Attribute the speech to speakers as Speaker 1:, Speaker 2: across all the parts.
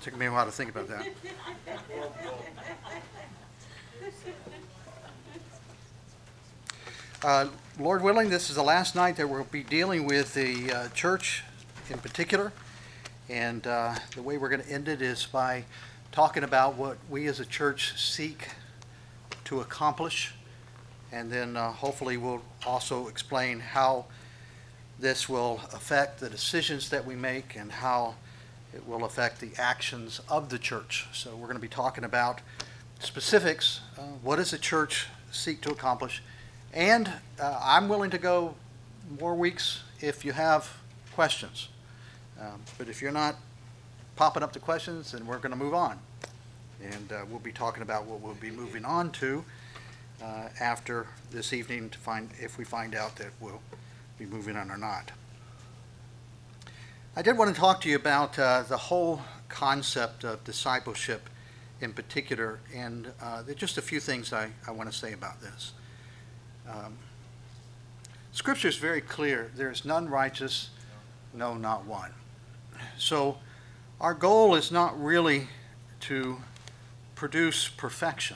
Speaker 1: Took me a while to think about that. Lord willing, this is the last night that we'll be dealing with the church in particular. And the way we're going to end it is by talking about what we as a church seek to accomplish. And then hopefully we'll also explain how this will affect the decisions that we make and how it will affect the actions of the church. So we're going to be talking about specifics. What does the church seek to accomplish? And I'm willing to go more weeks if you have questions. But if you're not popping up the questions, then we're going to move on. And we'll be talking about what we'll be moving on to after this evening to find if we find out that we'll be moving on or not. I did want to talk to you about the whole concept of discipleship in particular, and there's just a few things I want to say about this. Scripture is very clear. There is none righteous, no, not one. So our goal is not really to produce perfection,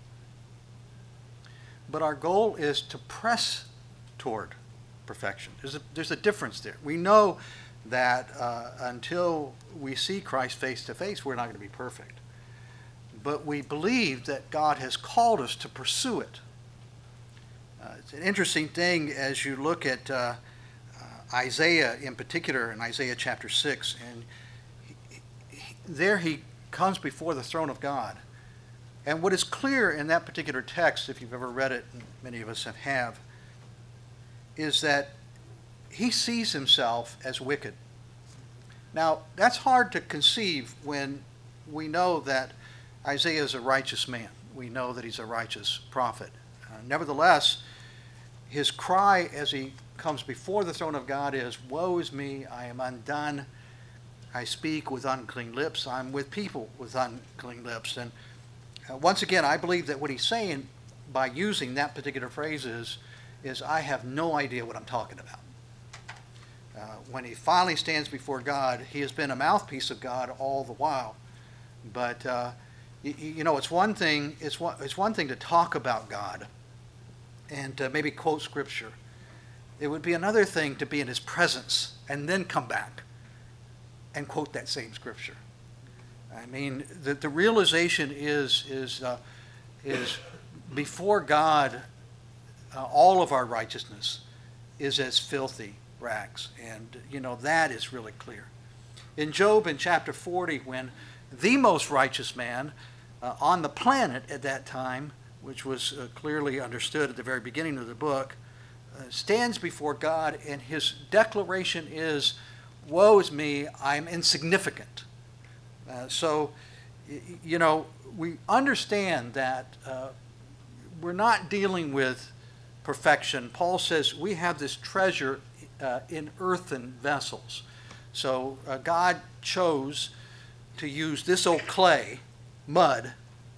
Speaker 1: but our goal is to press toward perfection. There's a difference there. We know that until we see Christ face to face, we're not going to be perfect. But we believe that God has called us to pursue it. It's an interesting thing as you look at Isaiah in particular, in Isaiah chapter 6, and there he comes before the throne of God. And what is clear in that particular text, if you've ever read it, and many of us have, is that he sees himself as wicked. Now, that's hard to conceive when we know that Isaiah is a righteous man. We know that he's a righteous prophet. Nevertheless, his cry as he comes before the throne of God is, "Woe is me, I am undone. I speak with unclean lips. I'm with people with unclean lips." And once again, I believe that what he's saying by using that particular phrase is I have no idea what I'm talking about. When he finally stands before God, he has been a mouthpiece of God all the while. But it's one thing. It's one thing to talk about God and to maybe quote Scripture. It would be another thing to be in his presence and then come back and quote that same Scripture. I mean, the realization is before God, all of our righteousness is as filthy rags. And, that is really clear. In Job, in chapter 40, when the most righteous man on the planet at that time, which was clearly understood at the very beginning of the book, stands before God, and his declaration is, "Woe is me, I am insignificant." So, we understand that we're not dealing with perfection. Paul says we have this treasure in earthen vessels. So God chose to use this old clay, mud,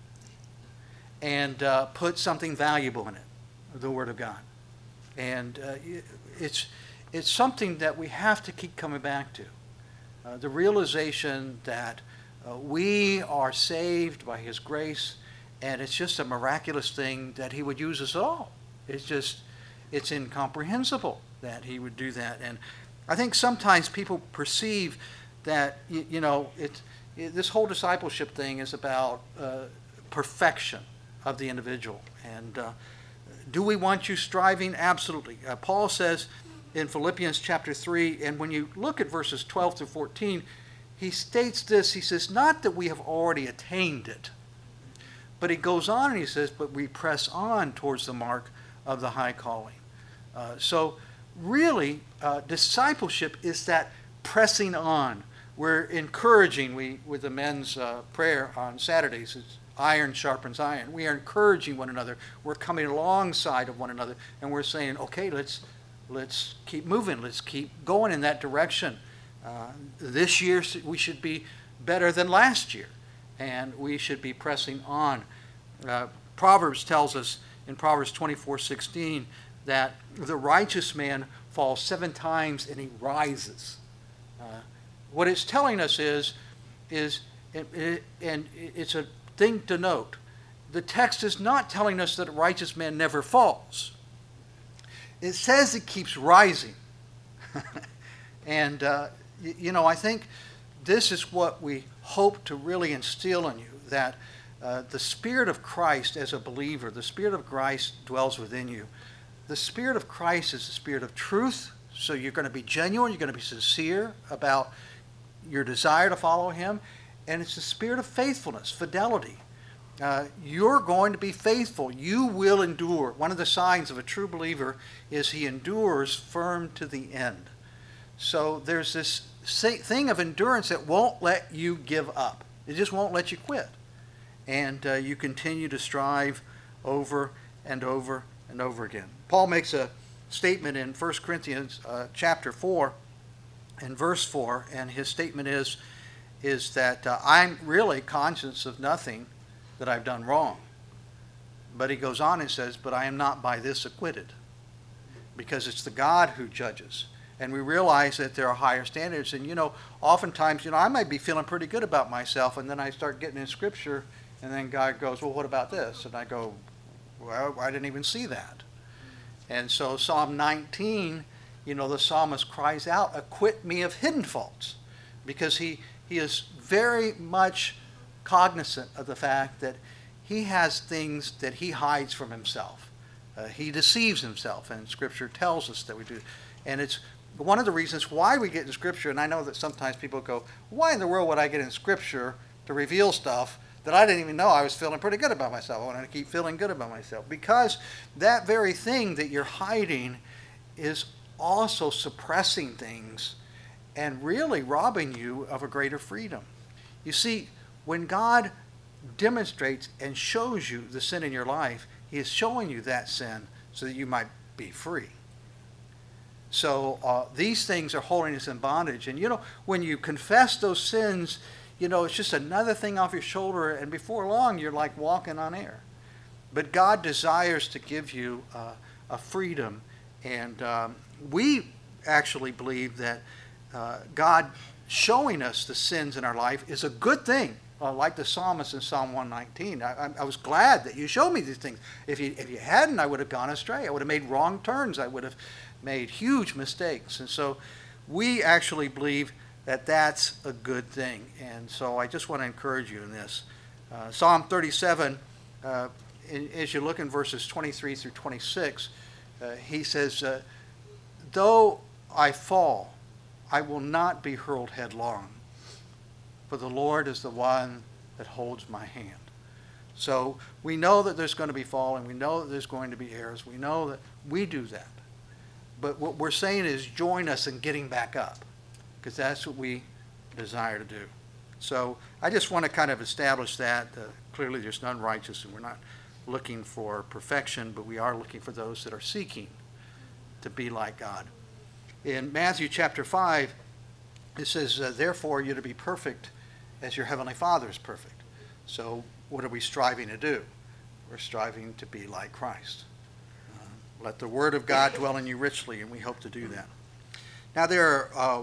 Speaker 1: and put something valuable in it, the Word of God. And it's something that we have to keep coming back to. The realization that we are saved by His grace, and it's just a miraculous thing that He would use us all. It's incomprehensible that He would do that. And I think sometimes people perceive that, this whole discipleship thing is about perfection of the individual. And do we want you striving? Absolutely. Paul says in Philippians chapter 3, and when you look at verses 12 to 14, he states this. He says, not that we have already attained it, but he goes on and he says, but we press on towards the mark of the high calling. So really, discipleship is that pressing on. We're encouraging, with the men's prayer on Saturdays, it's iron sharpens iron. We are encouraging one another. We're coming alongside of one another, and we're saying, okay, let's keep moving. Let's keep going in that direction. This year we should be better than last year, and we should be pressing on. Proverbs tells us in Proverbs 24:16 that the righteous man falls 7 times and he rises. What it's telling us is And it's a thing to note. The text is not telling us that a righteous man never falls. It says it keeps rising. And, I think this is what we hope to really instill in you, that the Spirit of Christ as a believer, the Spirit of Christ dwells within you. The Spirit of Christ is the Spirit of truth, so you're going to be genuine, you're going to be sincere about your desire to follow Him, and it's the Spirit of faithfulness, fidelity. You're going to be faithful. You will endure. One of the signs of a true believer is he endures firm to the end. So there's this thing of endurance that won't let you give up. It just won't let you quit. And you continue to strive over and over and over again. Paul makes a statement in 1 Corinthians chapter 4 and verse 4, and his statement is that I'm really conscious of nothing that I've done wrong. But he goes on and says, but I am not by this acquitted, because it's the God who judges. And we realize that there are higher standards. And, oftentimes, I might be feeling pretty good about myself, and then I start getting in Scripture, and then God goes, well, what about this? And I go, well, I didn't even see that. And so Psalm 19, the psalmist cries out, acquit me of hidden faults, because he is very much cognizant of the fact that he has things that he hides from himself. He deceives himself, and Scripture tells us that we do. And it's one of the reasons why we get in Scripture, and I know that sometimes people go, why in the world would I get in Scripture to reveal stuff that I didn't even know I was feeling pretty good about myself? I wanted to keep feeling good about myself. Because that very thing that you're hiding is also suppressing things and really robbing you of a greater freedom. You see, when God demonstrates and shows you the sin in your life, He is showing you that sin so that you might be free. So these things are holding us in bondage. And when you confess those sins, it's just another thing off your shoulder, and before long you're like walking on air. But God desires to give you a freedom, and we actually believe that God showing us the sins in our life is a good thing. Like the psalmist in Psalm 119, I was glad that you showed me these things. If you hadn't, I would have gone astray. I would have made wrong turns. I would have made huge mistakes. And so we actually believe that that's a good thing. And so I just want to encourage you in this. Psalm 37, as you look in verses 23 through 26, he says, though I fall, I will not be hurled headlong, for the Lord is the one that holds my hand. So we know that there's going to be falling. We know that there's going to be errors. We know that we do that. But what we're saying is join us in getting back up, because that's what we desire to do. So I just want to kind of establish that. Clearly there's none righteous, and we're not looking for perfection, but we are looking for those that are seeking to be like God. In Matthew chapter 5, it says, therefore you're to be perfect as your heavenly Father is perfect. So what are we striving to do? We're striving to be like Christ. Let the Word of God dwell in you richly, and we hope to do that. Now there are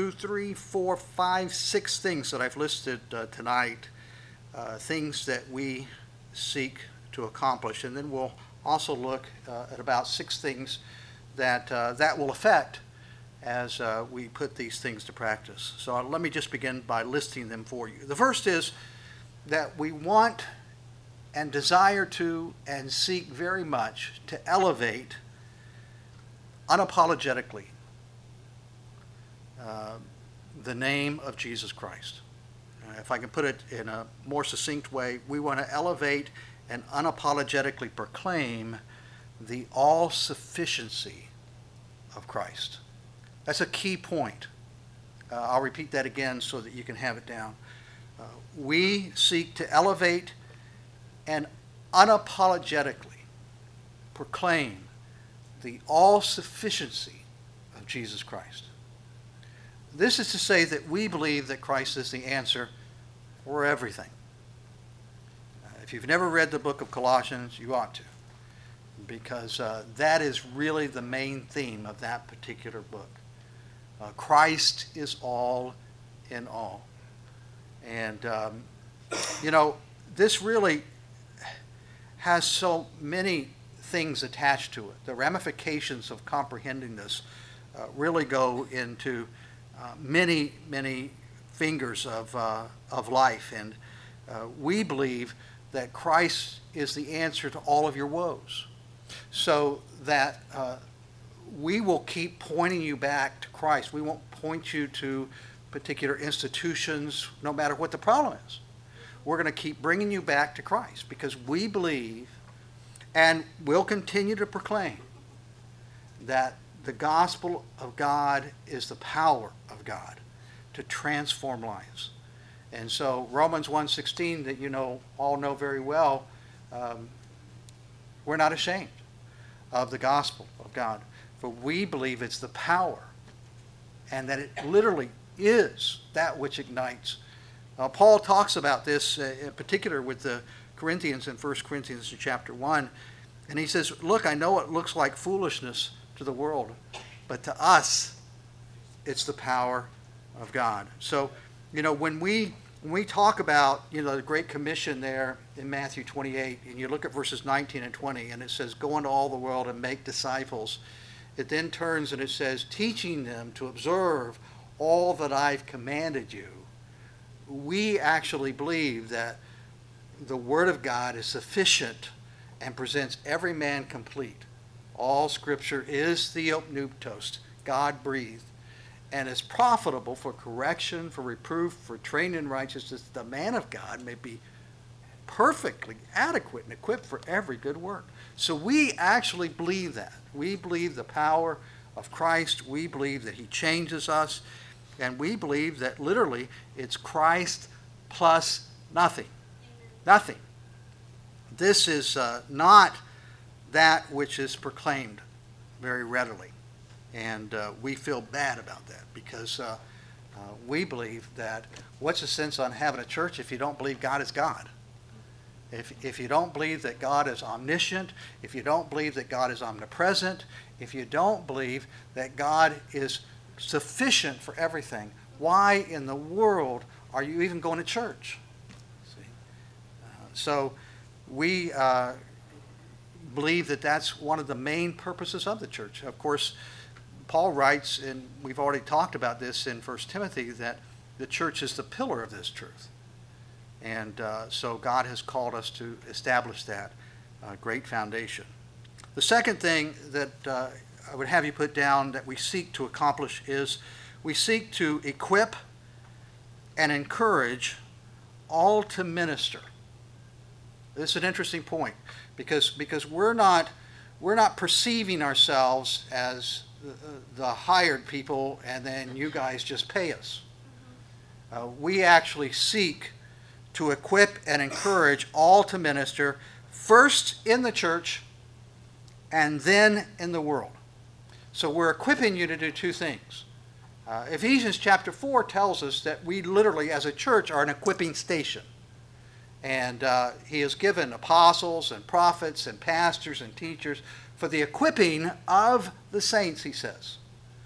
Speaker 1: 6 things that I've listed tonight, things that we seek to accomplish. And then we'll also look at about 6 things that will affect as we put these things to practice. So let me just begin by listing them for you. The first is that we want and desire to and seek very much to elevate unapologetically the name of Jesus Christ. If I can put it in a more succinct way, we want to elevate and unapologetically proclaim the all-sufficiency of Christ. That's a key point. I'll repeat that again so that you can have it down. We seek to elevate and unapologetically proclaim the all-sufficiency of Jesus Christ. This is to say that we believe that Christ is the answer for everything. If you've never read the book of Colossians, you ought to, because that is really the main theme of that particular book. Christ is all in all. And, this really has so many things attached to it. The ramifications of comprehending this really go into many, many fingers of life. And we believe that Christ is the answer to all of your woes. So that we will keep pointing you back to Christ. We won't point you to particular institutions, no matter what the problem is. We're going to keep bringing you back to Christ because we believe and will continue to proclaim that the gospel of God is the power of God to transform lives. And so Romans 1:16 that all know very well, we're not ashamed of the gospel of God, for we believe it's the power and that it literally is that which ignites. Paul talks about this in particular with the Corinthians in 1 Corinthians chapter 1, and he says, look, I know it looks like foolishness to the world, but to us it's the power of God. So, when we talk about, the Great Commission there in Matthew 28, and you look at verses 19 and 20, and it says, go into all the world and make disciples. It then turns and it says, teaching them to observe all that I've commanded you. We actually believe that the Word of God is sufficient and presents every man complete. All Scripture is theopneustos, God-breathed, and is profitable for correction, for reproof, for training in righteousness, that the man of God may be perfectly adequate and equipped for every good work. So we actually believe that. We believe the power of Christ. We believe that he changes us. And we believe that literally it's Christ plus nothing. Nothing. This is not that which is proclaimed very readily. And we feel bad about that because we believe that what's the sense on having a church if you don't believe God is God? If you don't believe that God is omniscient, if you don't believe that God is omnipresent, if you don't believe that God is sufficient for everything, why in the world are you even going to church? See? So we believe that that's one of the main purposes of the church. Of course, Paul writes, and we've already talked about this in 1 Timothy, that the church is the pillar of this truth. And so God has called us to establish that great foundation. The second thing that I would have you put down that we seek to accomplish is we seek to equip and encourage all to minister. This is an interesting point because we're not perceiving ourselves as the hired people and then you guys just pay us. We actually seek to equip and encourage all to minister, first in the church and then in the world. So we're equipping you to do two things. Ephesians chapter 4 tells us that we literally as a church are an equipping station. And he has given apostles and prophets and pastors and teachers for the equipping of the saints, he says.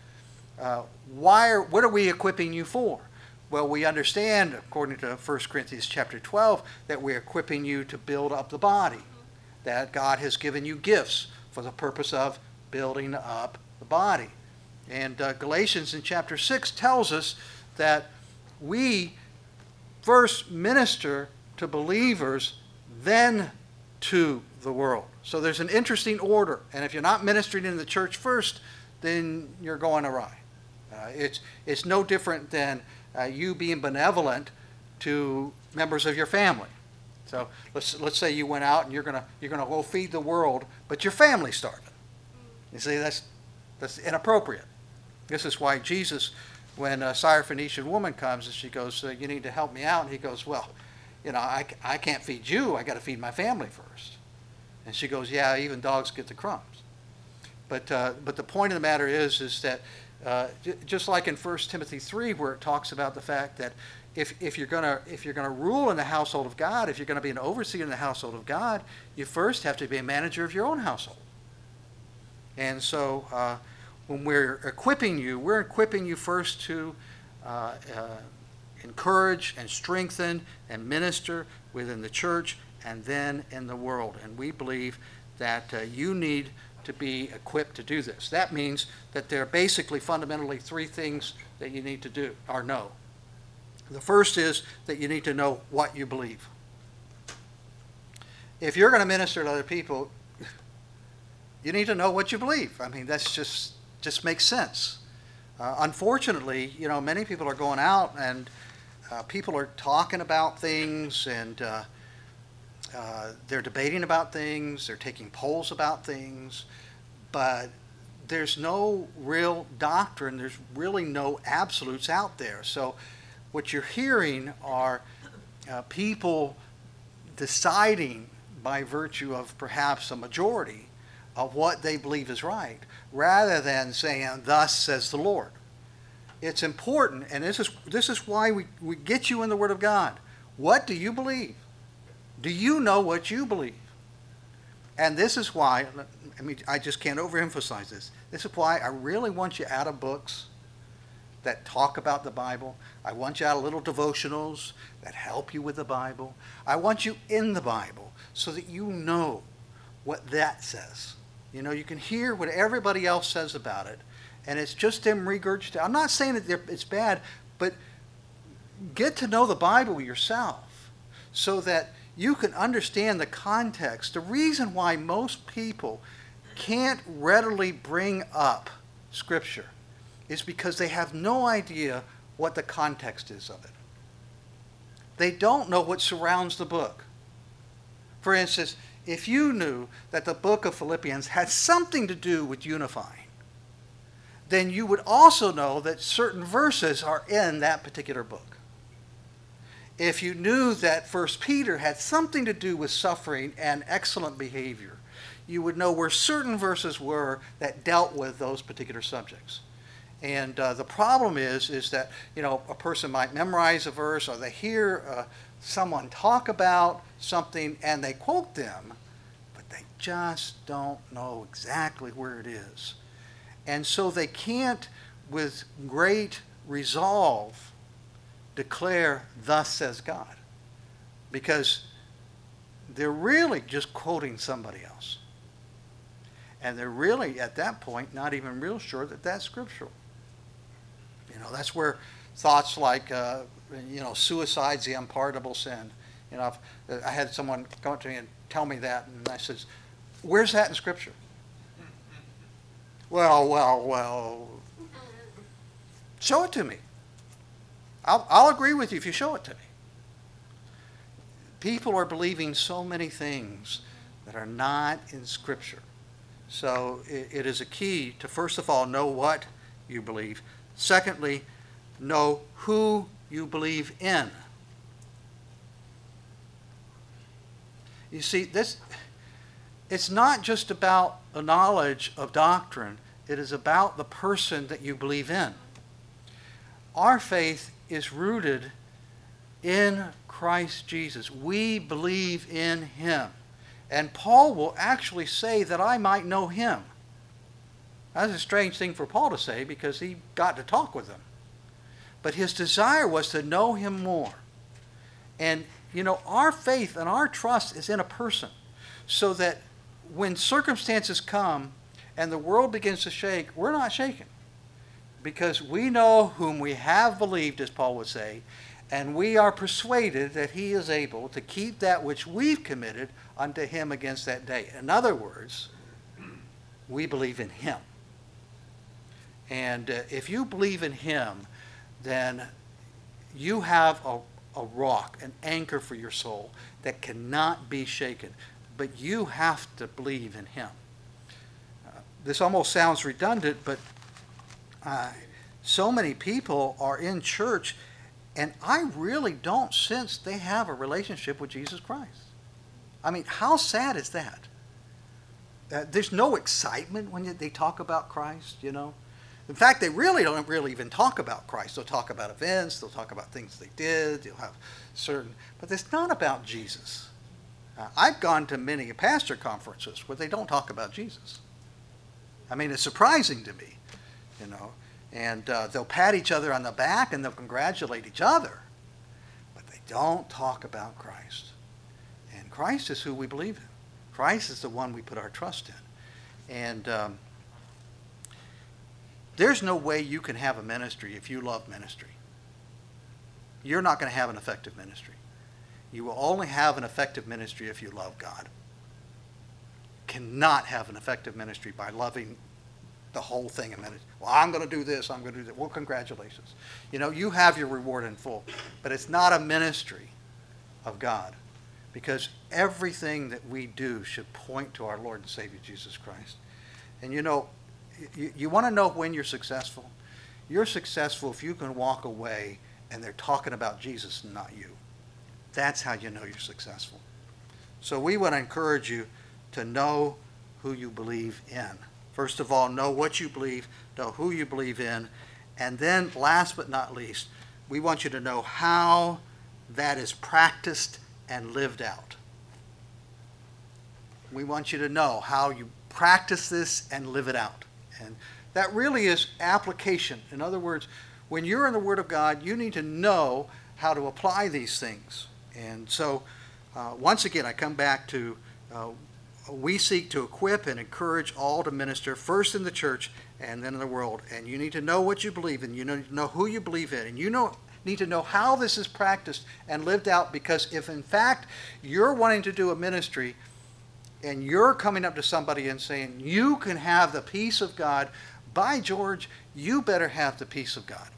Speaker 1: What are we equipping you for? Well, we understand, according to 1 Corinthians chapter 12, that we're equipping you to build up the body, that God has given you gifts for the purpose of building up the body. And Galatians in chapter 6 tells us that we first minister to believers, then to the world. So there's an interesting order. And if you're not ministering in the church first, then you're going awry. It's no different than you being benevolent to members of your family. So let's say you went out and you're gonna go feed the world, but your family's starving. You see, that's inappropriate. This is why Jesus, when a Syrophoenician woman comes and she goes, you need to help me out, and he goes, well, I can't feed you. I got to feed my family first. And she goes, yeah, even dogs get the crumbs. But the point of the matter is that just like in 1 Timothy 3, where it talks about the fact that if you're gonna rule in the household of God, if you're going to be an overseer in the household of God, you first have to be a manager of your own household. And so when we're equipping you first to encourage and strengthen and minister within the church and then in the world. And we believe that you need to be equipped to do this. That means that there are basically fundamentally three things that you need to do or know. The first is that you need to know what you believe. If you're going to minister to other people, you need to know what you believe. I mean, that's just makes sense. Unfortunately, many people are going out and people are talking about things and they're debating about things, they're taking polls about things, but there's no real doctrine, there's really no absolutes out there. So what you're hearing are people deciding by virtue of perhaps a majority of what they believe is right, rather than saying, "Thus says the Lord." It's important, and this is why we get you in the Word of God. What do you believe? Do you know what you believe? And this is why, I just can't overemphasize this. This is why I really want you out of books that talk about the Bible. I want you out of little devotionals that help you with the Bible. I want you in the Bible so that you know what that says. You can hear what everybody else says about it, and it's just them regurgitating. I'm not saying that it's bad, but get to know the Bible yourself so that you can understand the context. The reason why most people can't readily bring up Scripture is because they have no idea what the context is of it. They don't know what surrounds the book. For instance, if you knew that the book of Philippians had something to do with unifying, then you would also know that certain verses are in that particular book. If you knew that 1 Peter had something to do with suffering and excellent behavior, you would know where certain verses were that dealt with those particular subjects. And the problem is that a person might memorize a verse, or they hear someone talk about something and they quote them, but they just don't know exactly where it is. And so they can't, with great resolve, declare, "Thus says God," because they're really just quoting somebody else. And they're really, at that point, not even real sure that that's scriptural. That's where thoughts like, suicide's the unpardonable sin. I had someone come up to me and tell me that, and I said, "Where's that in Scripture?" Well, show it to me. I'll agree with you if you show it to me. People are believing so many things that are not in Scripture. So it is a key to, first of all, know what you believe. Secondly, know who you believe in. You see, it's not just about a knowledge of doctrine. It is about the person that you believe in. Our faith is rooted in Christ Jesus. We believe in Him. And Paul will actually say that I might know Him. That's a strange thing for Paul to say because he got to talk with them. But his desire was to know Him more. And, our faith and our trust is in a person. So that when circumstances come and the world begins to shake, we're not shaken. Because we know whom we have believed, as Paul would say, and we are persuaded that He is able to keep that which we've committed unto Him against that day. In other words, we believe in Him. And if you believe in Him, then you have a rock, an anchor for your soul that cannot be shaken. But you have to believe in Him. This almost sounds redundant, but so many people are in church, and I really don't sense they have a relationship with Jesus Christ. I mean, how sad is that? There's no excitement when they talk about Christ, In fact, they really don't even talk about Christ. They'll talk about events, they'll talk about things they did, they'll have but it's not about Jesus. I've gone to many pastor conferences where they don't talk about Jesus. I mean, it's surprising to me, And they'll pat each other on the back and they'll congratulate each other. don't talk about Christ. And Christ is who we believe in. Christ is the one we put our trust in. And there's no way you can have a ministry if you love ministry. You're not going to have an effective ministry. You will only have an effective ministry if you love God. Cannot have an effective ministry by loving the whole thing in ministry. Well, I'm going to do this, I'm going to do that. Well, congratulations. You have your reward in full. But it's not a ministry of God, because everything that we do should point to our Lord and Savior Jesus Christ. And you want to know when you're successful? You're successful if you can walk away and they're talking about Jesus and not you. That's how you know you're successful. So we want to encourage you to know who you believe in. First of all, know what you believe, know who you believe in, and then last but not least, we want you to know how that is practiced and lived out. We want you to know how you practice this and live it out. And that really is application. In other words, when you're in the Word of God, you need to know how to apply these things. And so, once again, I come back to we seek to equip and encourage all to minister, first in the church and then in the world. And you need to know what you believe in. You need to know who you believe in. And need to know how this is practiced and lived out, because if in fact you're wanting to do a ministry and you're coming up to somebody and saying, you can have the peace of God, by George, you better have the peace of God.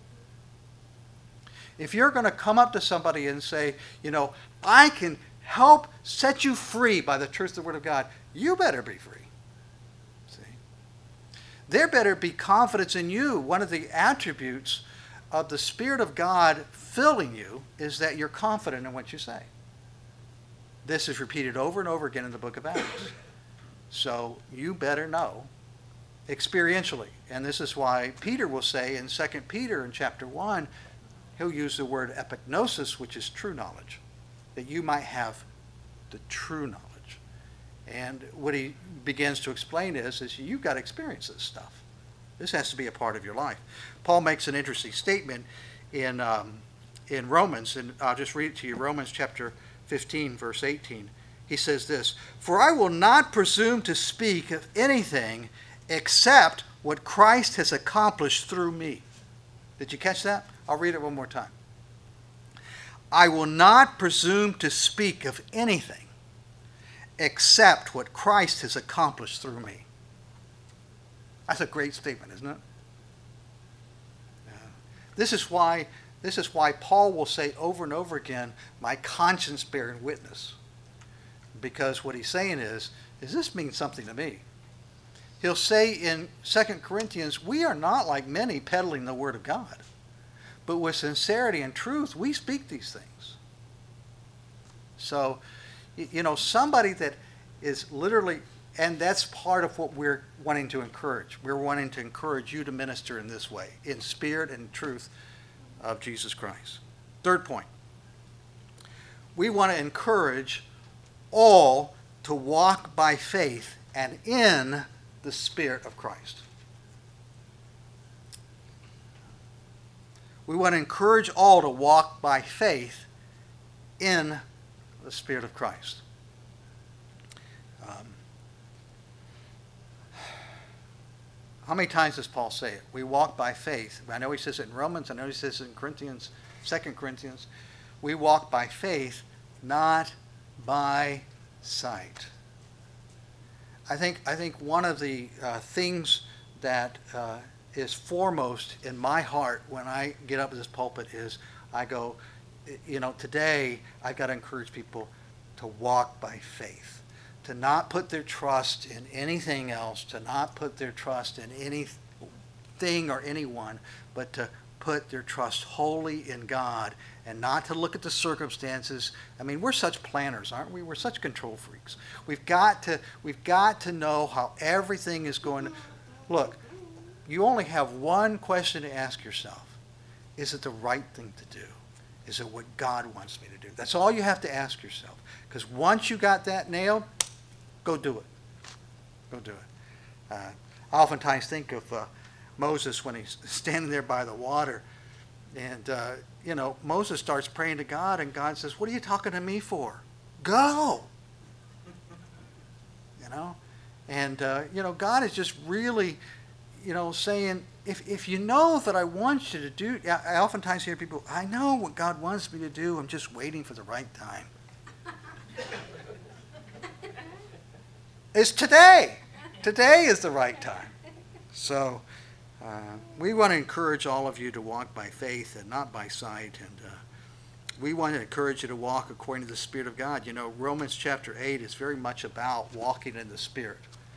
Speaker 1: If you're going to come up to somebody and say, I can help set you free by the truth of the Word of God, you better be free. See? There better be confidence in you. One of the attributes of the Spirit of God filling you is that you're confident in what you say. This is repeated over and over again in the book of Acts. So you better know experientially. And this is why Peter will say in 2 Peter in chapter 1, he'll use the word epignosis, which is true knowledge, that you might have the true knowledge. And what he begins to explain is you've got to experience this stuff. This has to be a part of your life. Paul makes an interesting statement in Romans, and I'll just read it to you, Romans chapter 15, verse 18. He says this, "For I will not presume to speak of anything except what Christ has accomplished through me." Did you catch that? I'll read it one more time. "I will not presume to speak of anything except what Christ has accomplished through me." That's a great statement, isn't it? Yeah. This is why Paul will say over and over again, "My conscience bearing witness." Because what he's saying is this means something to me. He'll say in 2 Corinthians, we are not like many peddling the Word of God, but with sincerity and truth, we speak these things. So, somebody that is literally, and that's part of what we're wanting to encourage. We're wanting to encourage you to minister in this way, in spirit and truth of Jesus Christ. Third point, we want to encourage all to walk by faith and in the Spirit of Christ. We want to encourage all to walk by faith in the Spirit of Christ. How many times does Paul say it? We walk by faith. I know he says it in Romans. I know he says it in Corinthians, 2 Corinthians. We walk by faith, not by sight. I think one of the things that is foremost in my heart when I get up at this pulpit is I go, today I've got to encourage people to walk by faith, to not put their trust in anything else, to not put their trust in anything or anyone, but to put their trust wholly in God and not to look at the circumstances. I mean, we're such planners, aren't we? We're such control freaks. We've got to know how everything is going to look. You only have one question to ask yourself. Is it the right thing to do? Is it what God wants me to do? That's all you have to ask yourself. Because once you got that nailed, go do it. Go do it. I oftentimes think of Moses when he's standing there by the water, And, Moses starts praying to God, and God says, what are you talking to me for? Go! And, God is just really, saying, if you know that I want you to do, I oftentimes hear people, I know what God wants me to do, I'm just waiting for the right time. It's today. Today is the right time. So we want to encourage all of you to walk by faith and not by sight. And we want to encourage you to walk according to the Spirit of God. Romans chapter 8 is very much about walking in the Spirit.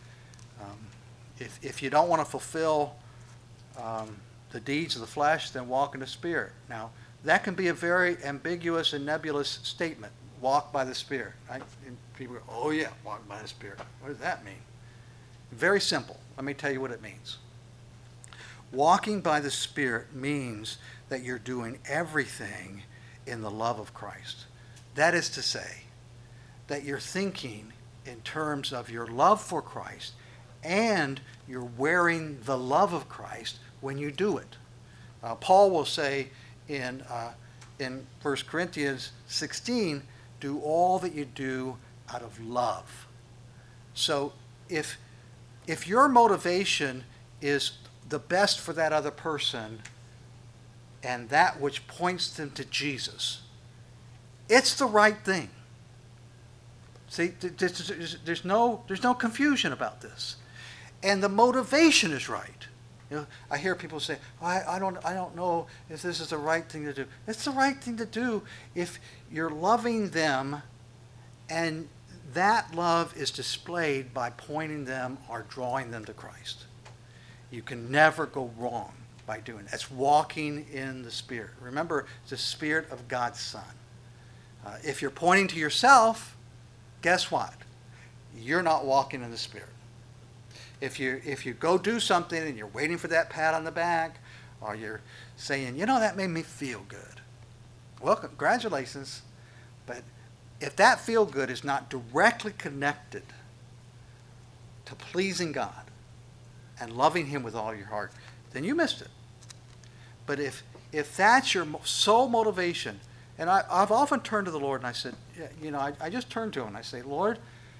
Speaker 1: If you don't want to fulfill the deeds of the flesh, then walk in the Spirit. Now, that can be a very ambiguous and nebulous statement. Walk by the Spirit. Right? And people go, oh yeah, walk by the Spirit. What does that mean? Very simple. Let me tell you what it means. Walking by the Spirit means that you're doing everything in the love of Christ. That is to say, that you're thinking in terms of your love for Christ, and you're wearing the love of Christ when you do it. Paul will say in 1 Corinthians 16, do all that you do out of love. So if your motivation is the best for that other person and that which points them to Jesus, it's the right thing. See, there's no confusion about this. And the motivation is right. I hear people say, I don't know if this is the right thing to do. It's the right thing to do if you're loving them and that love is displayed by pointing them or drawing them to Christ. You can never go wrong by doing it. It's walking in the Spirit. Remember, it's the Spirit of God's Son. If you're pointing to yourself, guess what? You're not walking in the Spirit. If you go do something and you're waiting for that pat on the back, or you're saying, that made me feel good. Well, congratulations. But if that feel good is not directly connected to pleasing God and loving Him with all your heart, then you missed it. But if that's your sole motivation, and I've often turned to the Lord and I said, I just turned to Him and I say, Lord,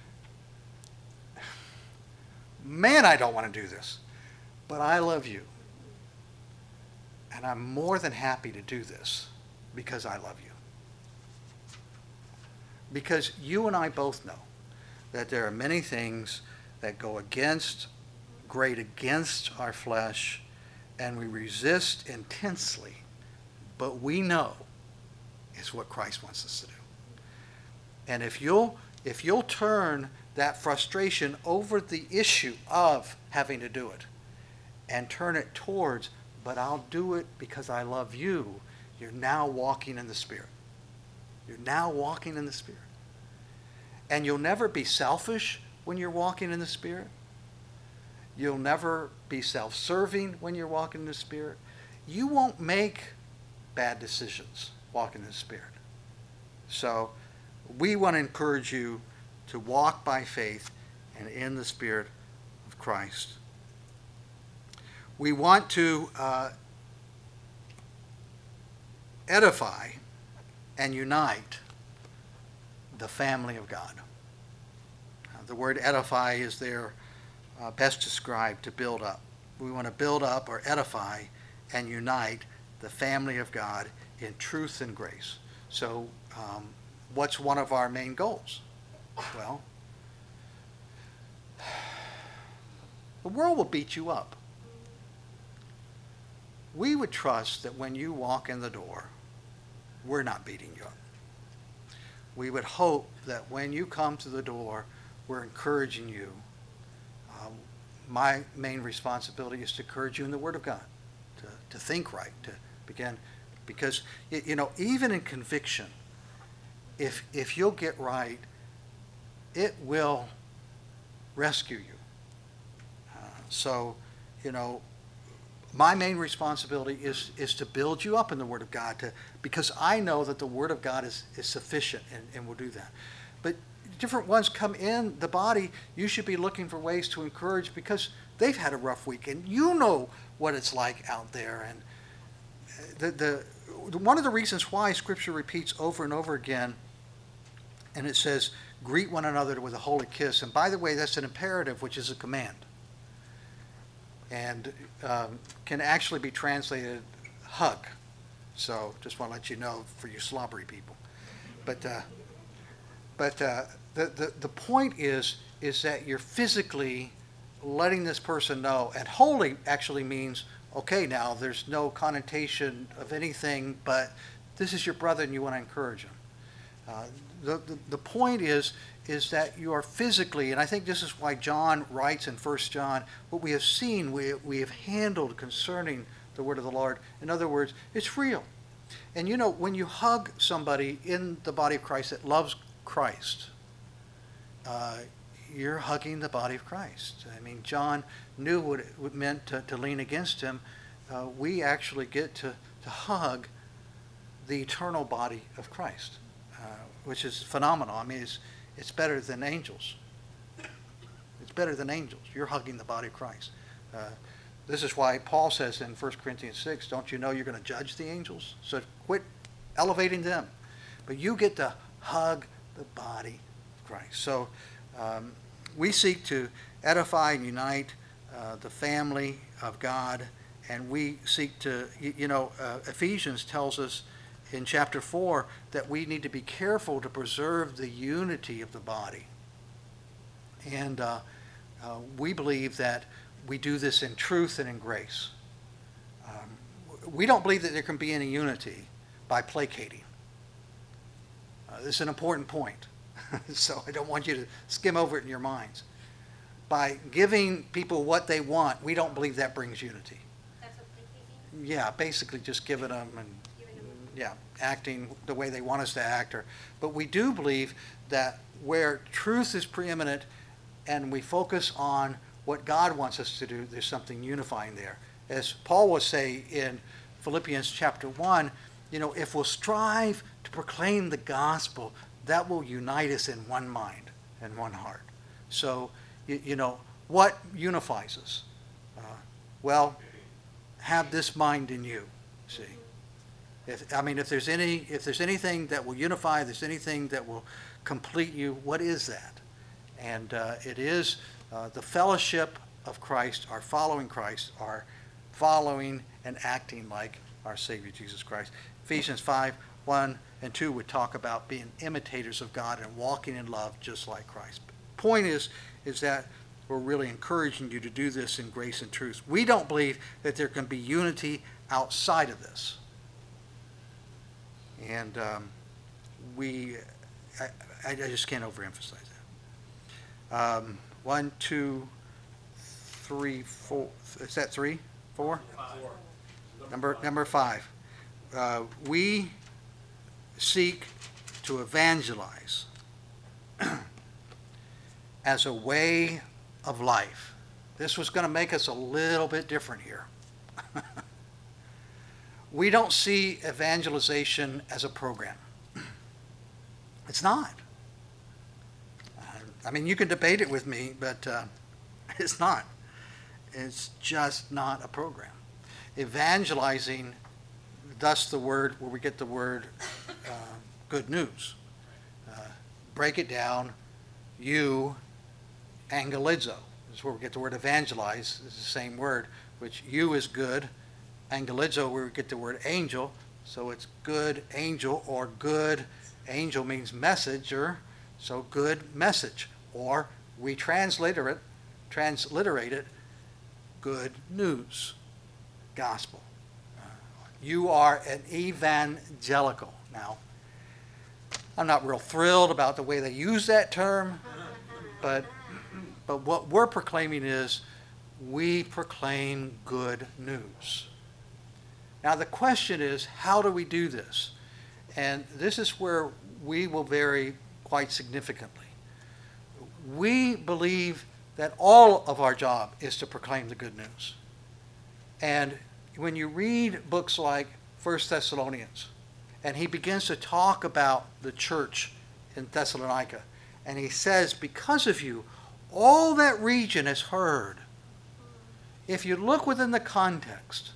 Speaker 1: man, I don't want to do this, but I love you. And I'm more than happy to do this because I love you. Because you and I both know that there are many things that go grate against our flesh, and we resist intensely, but we know it's what Christ wants us to do. And if you'll turn that frustration over the issue of having to do it and turn it towards, but I'll do it because I love you, you're now walking in the Spirit. You're now walking in the Spirit. And you'll never be selfish when you're walking in the Spirit. You'll never be self-serving when you're walking in the Spirit. You won't make bad decisions walking in the Spirit. So we want to encourage you to walk by faith and in the Spirit of Christ. We want to edify and unite the family of God. The word edify is there best described to build up. We want to build up or edify and unite the family of God in truth and grace. So what's one of our main goals? Well, the world will beat you up. We would trust that when you walk in the door, we're not beating you up. We would hope that when you come to the door, we're encouraging you. My main responsibility is to encourage you in the Word of God, to think right, to begin, because even in conviction, if you'll get right, it will rescue you. So, my main responsibility is to build you up in the Word of God, because I know that the Word of God is sufficient and will do that. But different ones come in the body, you should be looking for ways to encourage because they've had a rough week, and you know what it's like out there. one of the reasons why Scripture repeats over and over again, and it says, greet one another with a holy kiss. And by the way, that's an imperative, which is a command. And can actually be translated hug. So just want to let you know for you slobbery people. But the point is that you're physically letting this person know. And holy actually means, okay, now there's no connotation of anything, but this is your brother and you want to encourage him. The point is that you are physically, and I think this is why John writes in 1 John, what we have seen, we have handled concerning the word of the Lord. In other words, it's real. And you know, when you hug somebody in the body of Christ that loves Christ, you're hugging the body of Christ. I mean, John knew what it meant to lean against him. We actually get to hug the eternal body of Christ, which is phenomenal. I mean, it's better than angels. It's better than angels. You're hugging the body of Christ. This is why Paul says in 1 Corinthians 6, don't you know you're going to judge the angels? So quit elevating them. But you get to hug the body of Christ. So we seek to edify and unite the family of God, and we seek to, Ephesians tells us in chapter 4 that we need to be careful to preserve the unity of the body. And we believe that we do this in truth and in grace. We don't believe that there can be any unity by placating. This is an important point. So I don't want you to skim over it in your minds. By giving people what they want, we don't believe that brings unity.
Speaker 2: That's what placating?
Speaker 1: Yeah, basically just giving them and acting the way they want us to act. But we do believe that where truth is preeminent and we focus on what God wants us to do, there's something unifying there. As Paul will say in Philippians chapter 1, if we'll strive to proclaim the gospel, that will unite us in one mind and one heart. So, what unifies us? Have this mind in you, see. If there's anything that will unify, if there's anything that will complete you, what is that? And it is the fellowship of Christ, our following Christ, our following and acting like our Savior Jesus Christ. Ephesians 5:1 and 2 would talk about being imitators of God and walking in love just like Christ. Point is that we're really encouraging you to do this in grace and truth. We don't believe that there can be unity outside of this. And I just can't overemphasize that. 1, 2, 3, 4. Is that 3? 4? 5. Number 5. We seek to evangelize as a way of life. This was going to make us a little bit different here. We don't see evangelization as a program. It's not. You can debate it with me, but it's not. It's just not a program. Evangelizing, thus the word, where we get the word good news. Break it down, angelizo. This is where we get the word evangelize. It's the same word, which is good. Angelizo, where we get the word angel. So it's good angel, or good angel means messenger. So good message. Or we transliterate it, good news, gospel. You are an evangelical. Now, I'm not real thrilled about the way they use that term, but what we're proclaiming is we proclaim good news. Now the question is, how do we do this? And this is where we will vary quite significantly. We believe that all of our job is to proclaim the good news. And when you read books like 1 Thessalonians, and he begins to talk about the church in Thessalonica, and he says, because of you, all that region has heard. If you look within the context,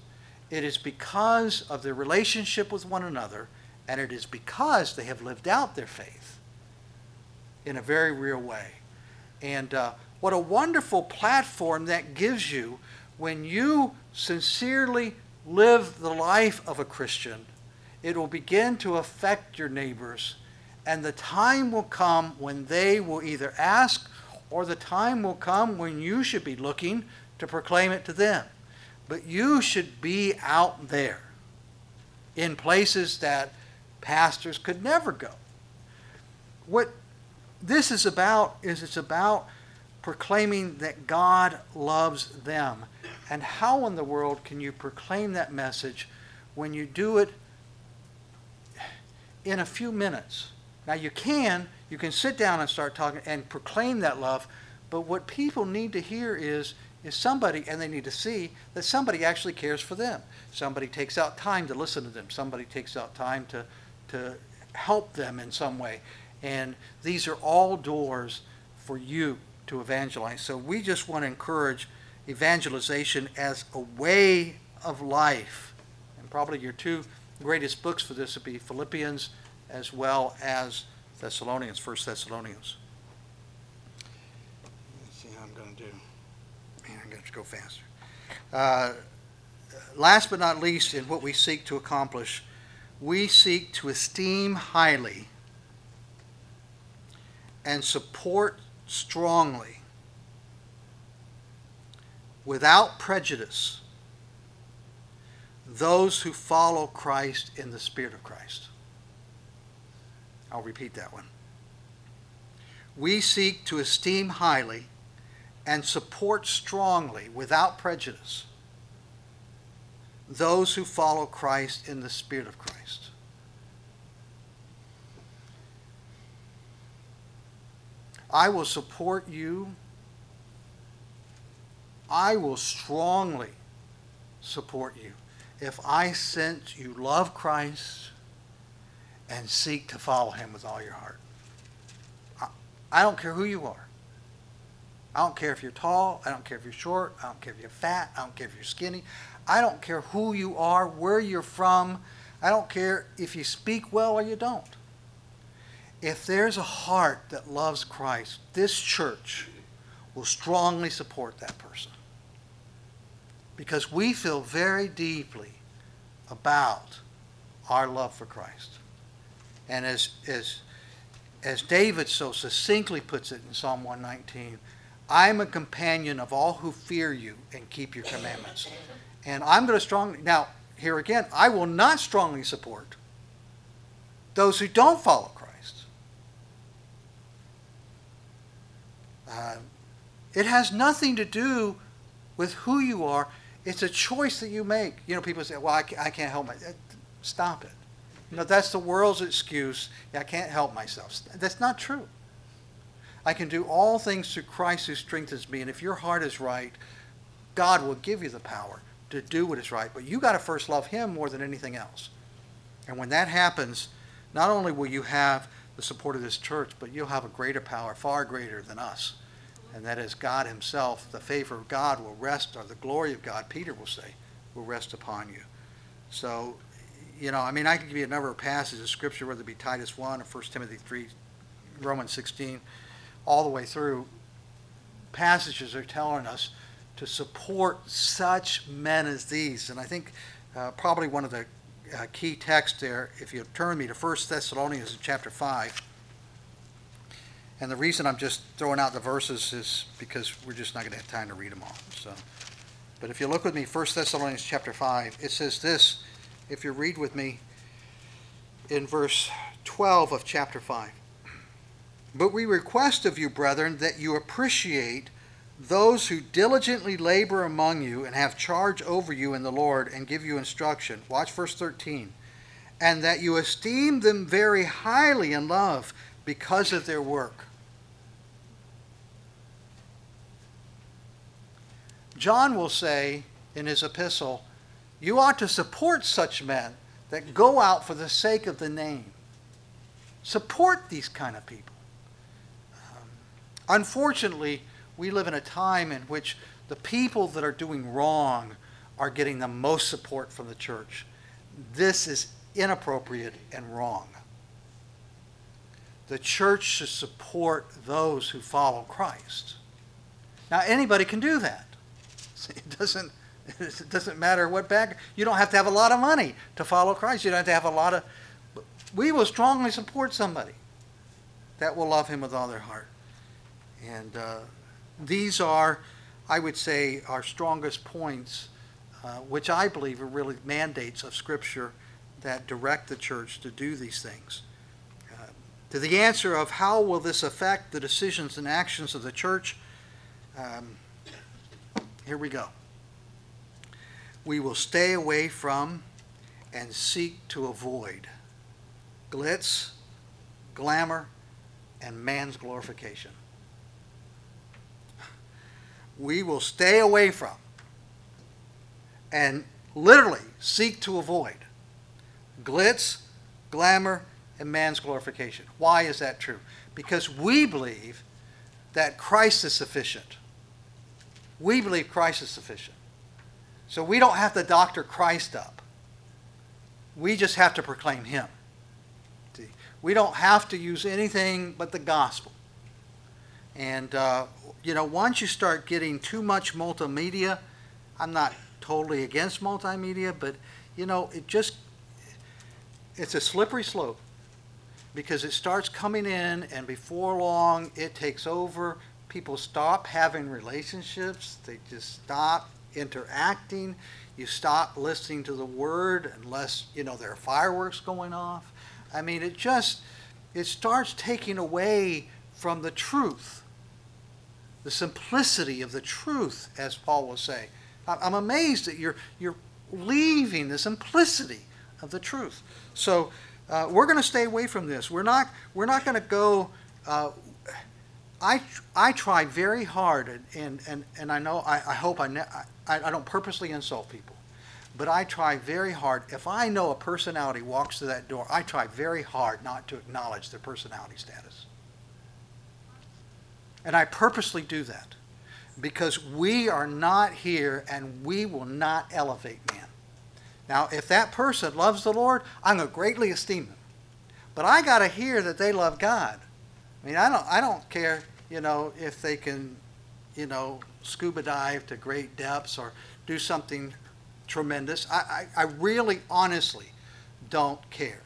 Speaker 1: It is because of their relationship with one another, and it is because they have lived out their faith in a very real way. And what a wonderful platform that gives you when you sincerely live the life of a Christian. It will begin to affect your neighbors, and the time will come when they will either ask, or the time will come when you should be looking to proclaim it to them. But you should be out there in places that pastors could never go. What this is about is it's about proclaiming that God loves them. And how in the world can you proclaim that message when you do it in a few minutes? Now you can sit down and start talking and proclaim that love, but what people need to hear is somebody, and they need to see that somebody actually cares for them. Somebody takes out time to listen to them. Somebody takes out time to help them in some way. And these are all doors for you to evangelize. So we just want to encourage evangelization as a way of life. And probably your two greatest books for this would be Philippians as well as Thessalonians, 1 Thessalonians. Let's see how I'm going to do. Man, I'm going to go faster. Last but not least, in what we seek to accomplish, we seek to esteem highly and support strongly, without prejudice, those who follow Christ in the Spirit of Christ. I'll repeat that one. We seek to esteem highly and support strongly, without prejudice, those who follow Christ in the Spirit of Christ. I will support you. I will strongly support you if I sense you love Christ and seek to follow him with all your heart. I don't care who you are. I don't care if you're tall. I don't care if you're short. I don't care if you're fat. I don't care if you're skinny. I don't care who you are, where you're from. I don't care if you speak well or you don't. If there's a heart that loves Christ, this church will strongly support that person. Because we feel very deeply about our love for Christ. And as David so succinctly puts it in Psalm 119, I'm a companion of all who fear you and keep your commandments. And I'm going to strongly, now here again, I will not strongly support those who don't follow Christ. It has nothing to do with who you are. It's a choice that you make. You know, people say, well, I can't help myself. Stop it. You know, that's the world's excuse. I can't help myself. That's not true. I can do all things through Christ who strengthens me. And if your heart is right, God will give you the power to do what is right. But you got to first love him more than anything else. And when that happens, not only will you have the support of this church, but you'll have a greater power, far greater than us. And that is God himself. The favor of God will rest, or the glory of God, Peter will say, will rest upon you. So, you know, I mean, I could give you a number of passages of Scripture, whether it be Titus 1 or 1 Timothy 3, Romans 16, all the way through. Passages are telling us to support such men as these. And I think probably one of the key texts there, if you turn me to 1 Thessalonians chapter 5, and the reason I'm just throwing out the verses is because we're just not going to have time to read them all. So, but if you look with me, 1 Thessalonians chapter 5, it says this, if you read with me in verse 12 of chapter 5. But we request of you, brethren, that you appreciate those who diligently labor among you and have charge over you in the Lord and give you instruction. Watch verse 13. And that you esteem them very highly in love because of their work. John will say in his epistle, you ought to support such men that go out for the sake of the name. Support these kind of people. Unfortunately, we live in a time in which the people that are doing wrong are getting the most support from the church. This is inappropriate and wrong. The church should support those who follow Christ. Now, anybody can do that. It doesn't matter what background. You don't have to have a lot of money to follow Christ. You don't have to have a lot of... We will strongly support somebody that will love him with all their heart. And these are, I would say, our strongest points, which I believe are really mandates of Scripture that direct the church to do these things. To the answer of how will this affect the decisions and actions of the church, here we go. We will stay away from and seek to avoid glitz, glamour, and man's glorification. We will stay away from and literally seek to avoid glitz, glamour, and man's glorification. Why is that true? Because we believe that Christ is sufficient. We believe Christ is sufficient. So we don't have to doctor Christ up. We just have to proclaim him. See? We don't have to use anything but the gospel. And, once you start getting too much multimedia, I'm not totally against multimedia, but, it's a slippery slope. Because it starts coming in, and before long, it takes over. People stop having relationships. They just stop interacting. You stop listening to the Word unless, there are fireworks going off. I mean, it starts taking away from the truth, the simplicity of the truth, as Paul will say. I'm amazed that you're leaving the simplicity of the truth. So, we're going to stay away from this. We're not going to go. I try very hard, and I know I hope I don't purposely insult people, but I try very hard. If I know a personality walks through that door, I try very hard not to acknowledge their personality status, and I purposely do that because we are not here, and we will not elevate man. Now, if that person loves the Lord, I'm going to greatly esteem them. But I got to hear that they love God. I mean, I don't care, if they can, scuba dive to great depths or do something tremendous. I really, honestly don't care.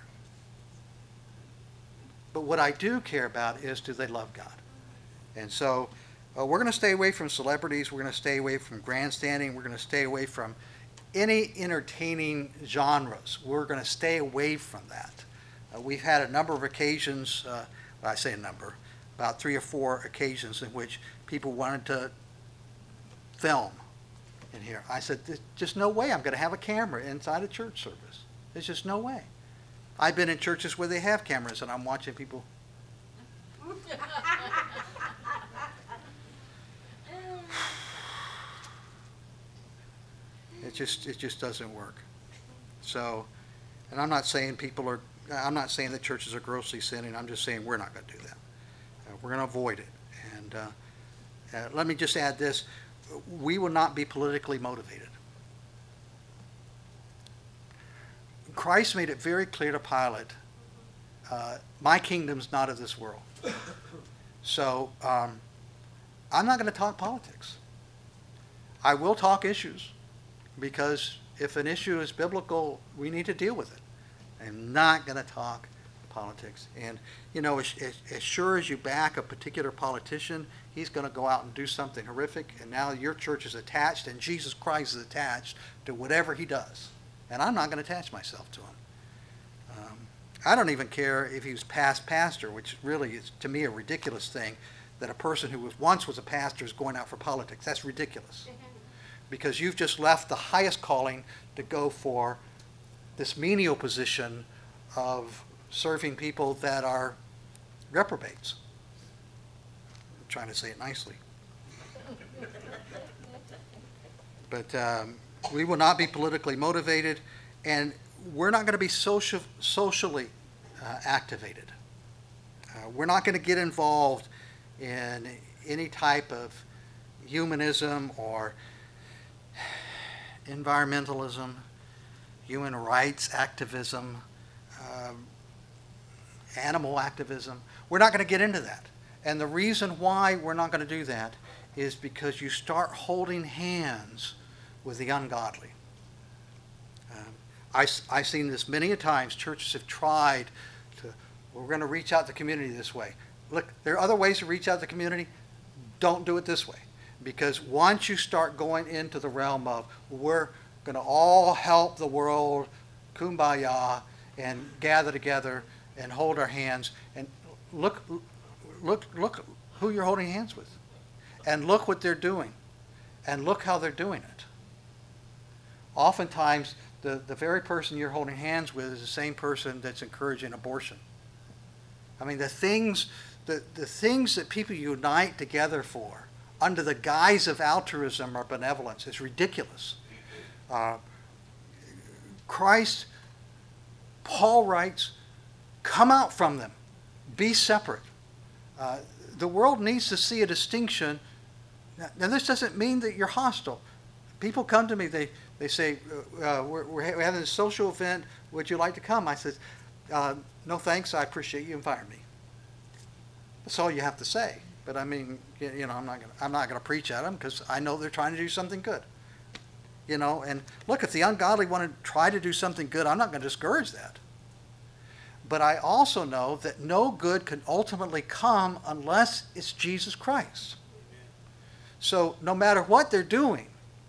Speaker 1: But what I do care about is, do they love God? And so we're going to stay away from celebrities. We're going to stay away from grandstanding. We're going to stay away from any entertaining genres. We're going to stay away from that. We've had a number of occasions, I say a number, about 3 or 4 occasions in which people wanted to film in here. I said, there's just no way I'm going to have a camera inside a church service. There's just no way. I've been in churches where they have cameras and I'm watching people. It just doesn't work. So, and I'm not saying that churches are grossly sinning. I'm just saying we're not going to do that. We're going to avoid it. And let me just add this. We will not be politically motivated. Christ made it very clear to Pilate, my kingdom's not of this world. So I'm not going to talk politics. I will talk issues. Because if an issue is biblical, we need to deal with it. I'm not going to talk politics. And, as sure as you back a particular politician, he's going to go out and do something horrific, and now your church is attached, and Jesus Christ is attached to whatever he does. And I'm not going to attach myself to him. I don't even care if he was past pastor, which really is, to me, a ridiculous thing, that a person who once was a pastor is going out for politics. That's ridiculous. Because you've just left the highest calling to go for this menial position of serving people that are reprobates. I'm trying to say it nicely. But we will not be politically motivated, and we're not going to be socially activated. We're not going to get involved in any type of humanism or environmentalism, human rights activism, animal activism. We're not going to get into that. And the reason why we're not going to do that is because you start holding hands with the ungodly. I've seen this many a times. Churches have tried to, we're going to reach out to the community this way. Look, there are other ways to reach out to the community. Don't do it this way. Because once you start going into the realm of we're going to all help the world, kumbaya, and gather together and hold our hands, and look who you're holding hands with. And look what they're doing. And look how they're doing it. Oftentimes, the very person you're holding hands with is the same person that's encouraging abortion. I mean, the things that people unite together for under the guise of altruism or benevolence is ridiculous. Paul writes, come out from them. Be separate. The world needs to see a distinction. Now, this doesn't mean that you're hostile. People come to me, they say, we're having a social event, would you like to come? I said, no thanks, I appreciate you inviting me. That's all you have to say. But I mean, I'm not going to preach at them because I know they're trying to do something good. And look, if the ungodly want to try to do something good, I'm not going to discourage that. But I also know that no good can ultimately come unless it's Jesus Christ. So no matter what they're doing,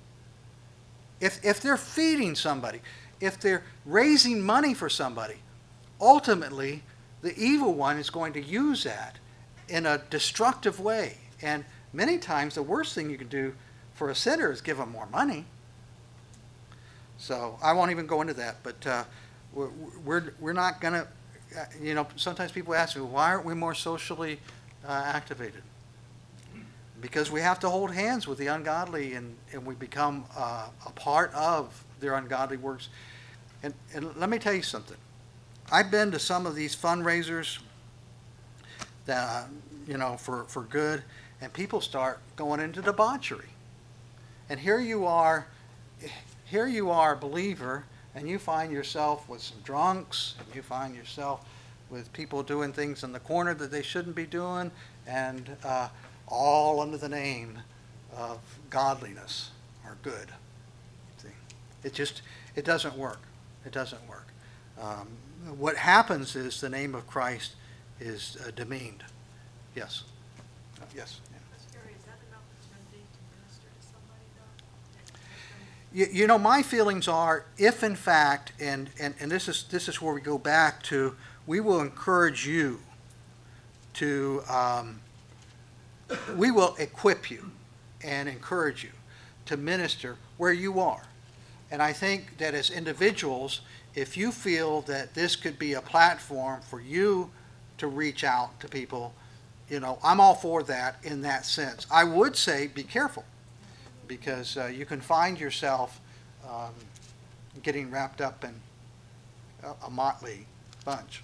Speaker 1: if they're feeding somebody, if they're raising money for somebody, ultimately the evil one is going to use that in a destructive way. And many times the worst thing you can do for a sinner is give them more money. So I won't even go into that, but we're not going to, sometimes people ask me, why aren't we more socially activated? Because we have to hold hands with the ungodly and we become a part of their ungodly works. And let me tell you something. I've been to some of these fundraisers that, for good, and people start going into debauchery. And here you are a believer, and you find yourself with some drunks, and you find yourself with people doing things in the corner that they shouldn't be doing, and all under the name of godliness or good. See? It doesn't work. It doesn't work. What happens is the name of Christ is demeaned. Yes. Yes.
Speaker 2: Is that an opportunity to minister to somebody, though?
Speaker 1: My feelings are, if in fact, and this is where we go back to, we will encourage you to, we will equip you and encourage you to minister where you are. And I think that as individuals, if you feel that this could be a platform for you to reach out to people, I'm all for that in that sense. I would say be careful, because you can find yourself getting wrapped up in a motley bunch.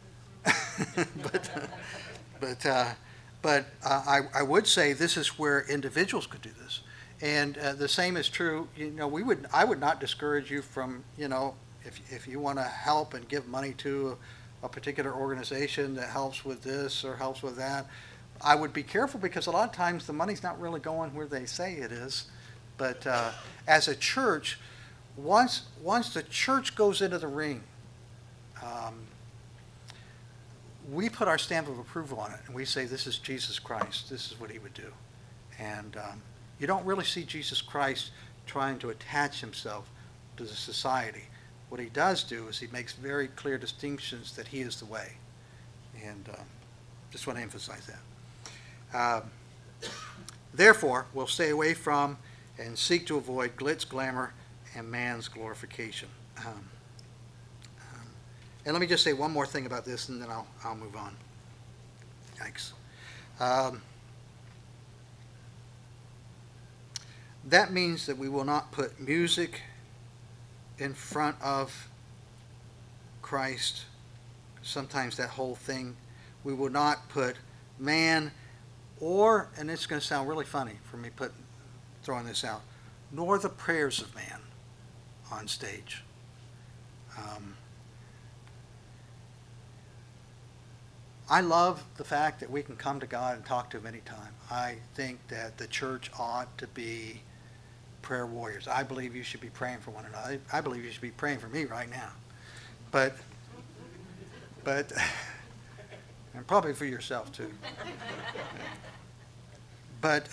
Speaker 1: But I would say this is where individuals could do this. And the same is true, I would not discourage you from, if you want to help and give money to a particular organization that helps with this or helps with that, I would be careful, because a lot of times the money's not really going where they say it is. But as a church, once the church goes into the ring, we put our stamp of approval on it, and we say, this is Jesus Christ. This is what he would do. And you don't really see Jesus Christ trying to attach himself to the society. What he does do is he makes very clear distinctions that he is the way. And just want to emphasize that. Therefore, we'll stay away from and seek to avoid glitz, glamour, and man's glorification. And let me just say one more thing about this, and then I'll move on. Yikes. That means that we will not put music in front of Christ. Sometimes that whole thing. We will not put man and it's going to sound really funny for me throwing this out, nor the prayers of man. on stage. I love the fact that we can come to God and talk to him anytime. I think that the church ought to be prayer warriors. I believe you should be praying for one another. I believe you should be praying for me right now. But and probably for yourself too. But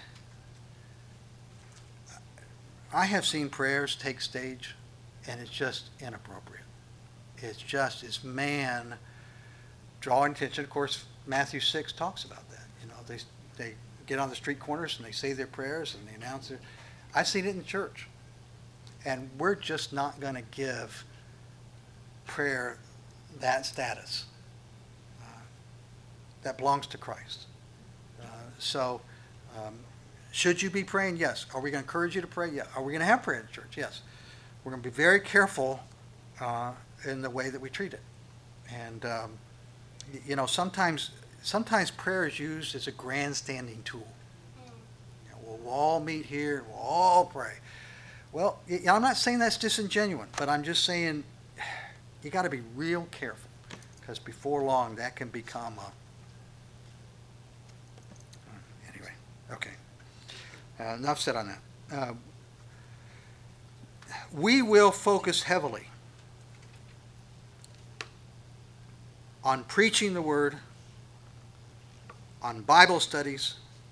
Speaker 1: I have seen prayers take stage, and it's just inappropriate. It's man drawing attention. Of course, Matthew 6 talks about that. You know, they get on the street corners and they say their prayers and they announce it. I've seen it in church, and we're just not going to give prayer that status. That belongs to Christ. So, should you be praying? Yes. Are we going to encourage you to pray? Yeah. Are we going to have prayer in the church? Yes. We're going to be very careful in the way that we treat it. And, you know, sometimes prayer is used as a grandstanding tool. You know, we'll all meet here. We'll all pray. Well, I'm not saying that's disingenuous, but I'm just saying you got to be real careful, because before long that can become a... Anyway, okay. Enough said on that. We will focus heavily on preaching the Word, on Bible studies,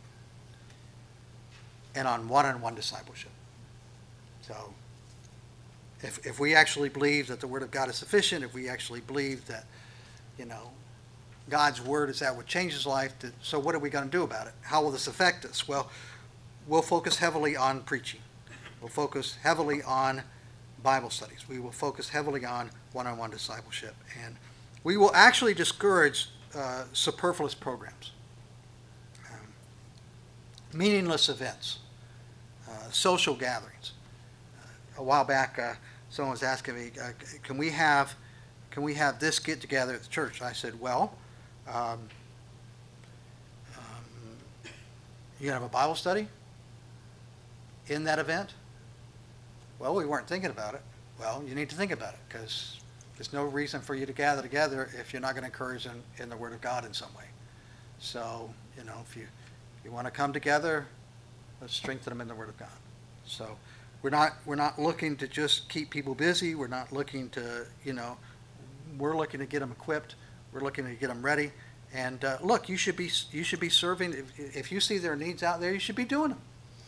Speaker 1: and on one-on-one discipleship. So, if we actually believe that the Word of God is sufficient, if we actually believe that, you know, God's Word is that what changes life, so what are we going to do about it? How will this affect us? Well, we'll focus heavily on preaching. We'll focus heavily on Bible studies. We will focus heavily on one-on-one discipleship. And we will actually discourage superfluous programs, meaningless events, social gatherings. A while back, someone was asking me, can we have this get together at the church? I said, well, you gonna have a Bible study in that event? Well, we weren't thinking about it. Well, you need to think about it, because there's no reason for you to gather together if you're not going to encourage in the Word of God in some way. So, you know, if you want to come together, let's strengthen them in the Word of God. So we're not looking to just keep people busy. We're not looking to, you know, we're looking to get them equipped. We're looking to get them ready. And look, you should be serving. If you see their needs out there, you should be doing them.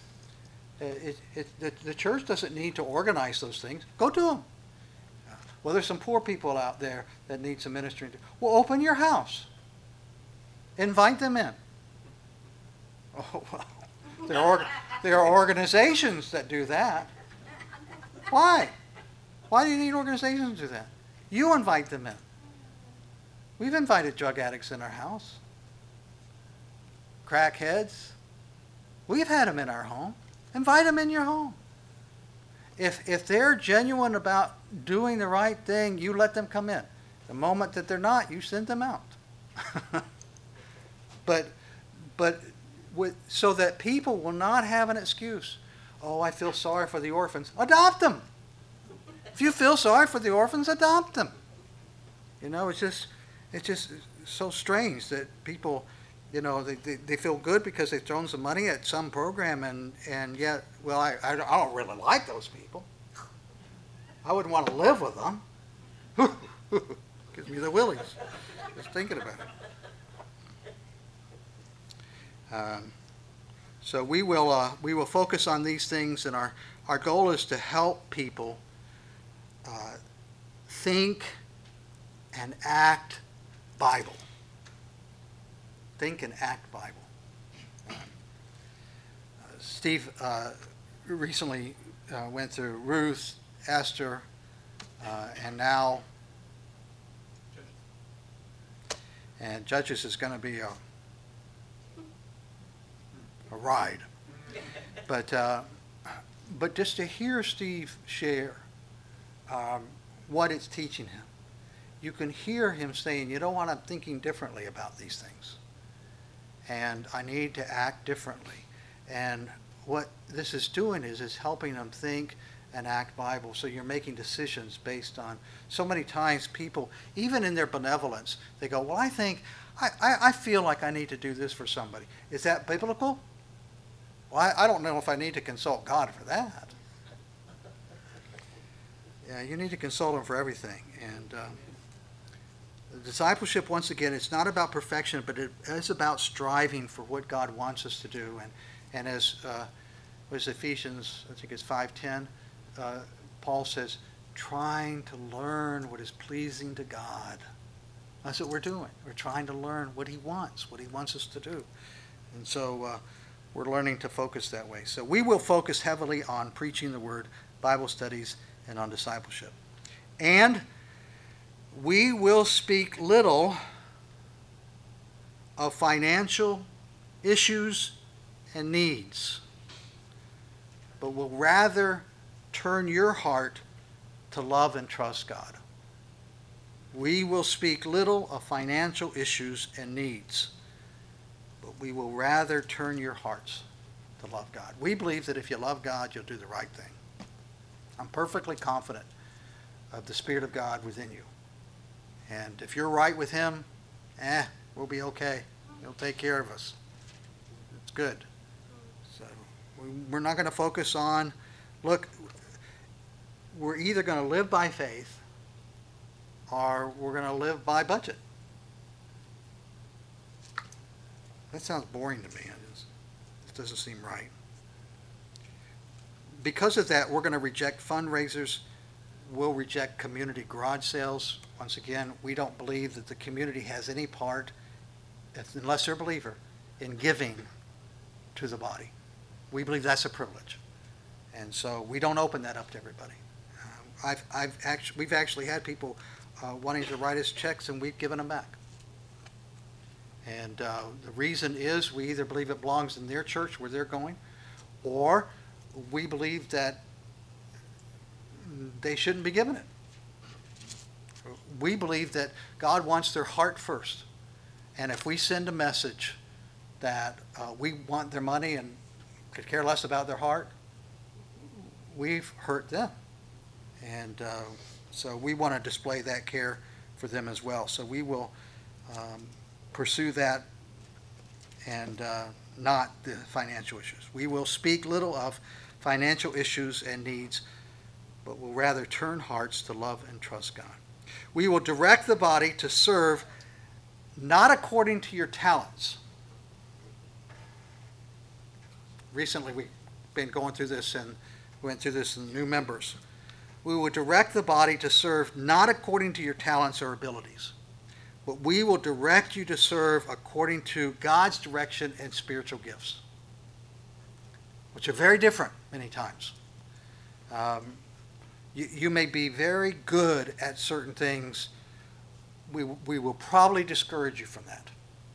Speaker 1: The church doesn't need to organize those things. Go do them. Well, there's some poor people out there that need some ministering. Well, open your house. Invite them in. Oh, well, there are organizations that do that. Why? Why do you need organizations to do that? You invite them in. We've invited drug addicts in our house. Crackheads. We've had them in our home. Invite them in your home. If they're genuine about doing the right thing, you let them come in. The moment that they're not, you send them out. but so that people will not have an excuse. Oh, I feel sorry for the orphans. Adopt them. If you feel sorry for the orphans, adopt them. You know, it's just so strange that people, you know, they feel good because they've thrown some money at some program, and yet, well, I don't really like those people. I wouldn't want to live with them. Gives me the willies just thinking about it. So we will focus on these things, and our goal is to help people think and act Bible. Think and act Bible. Steve recently went through Ruth, Esther, and now and Judges is going to be a ride. But just to hear Steve share what it's teaching him, you can hear him saying, you know what, I'm thinking differently about these things. And I need to act differently. And what this is doing is helping them think and ACT Bible. So you're making decisions based on, so many times people, even in their benevolence, they go, well, I feel like I need to do this for somebody. Is that biblical? Well, I don't know if I need to consult God for that. Yeah, you need to consult Him for everything. And discipleship, once again, it's not about perfection, but it is about striving for what God wants us to do. And as was Ephesians, I think it's 5:10, Paul says, trying to learn what is pleasing to God. That's what we're doing. We're trying to learn what He wants us to do. And so we're learning to focus that way. So we will focus heavily on preaching the Word, Bible studies, and on discipleship. And we will speak little of financial issues and needs, but will rather turn your heart to love and trust God. We will speak little of financial issues and needs, but we will rather turn your hearts to love God. We believe that if you love God, you'll do the right thing. I'm perfectly confident of the Spirit of God within you. And if you're right with Him, we'll be okay. He'll take care of us. It's good. So we're not going to focus on, look, we're either going to live by faith or we're going to live by budget. That sounds boring to me. It doesn't seem right. Because of that, we're going to reject fundraisers. We'll reject community garage sales. Once again, we don't believe that the community has any part, unless they're a believer, in giving to the body. We believe that's a privilege. And so we don't open that up to everybody. We've actually had people wanting to write us checks, and we've given them back. And the reason is we either believe it belongs in their church where they're going, or we believe that they shouldn't be given it. We believe that God wants their heart first. And if we send a message that we want their money and could care less about their heart, we've hurt them. And so we want to display that care for them as well. So we will pursue that and not the financial issues. We will speak little of financial issues and needs, but will rather turn hearts to love and trust God. We will direct the body to serve not according to your talents. Recently we've been going through this and went through this in new members. We will direct the body to serve not according to your talents or abilities, but we will direct you to serve according to God's direction and spiritual gifts, which are very different many times. You may be very good at certain things. We will probably discourage you from that.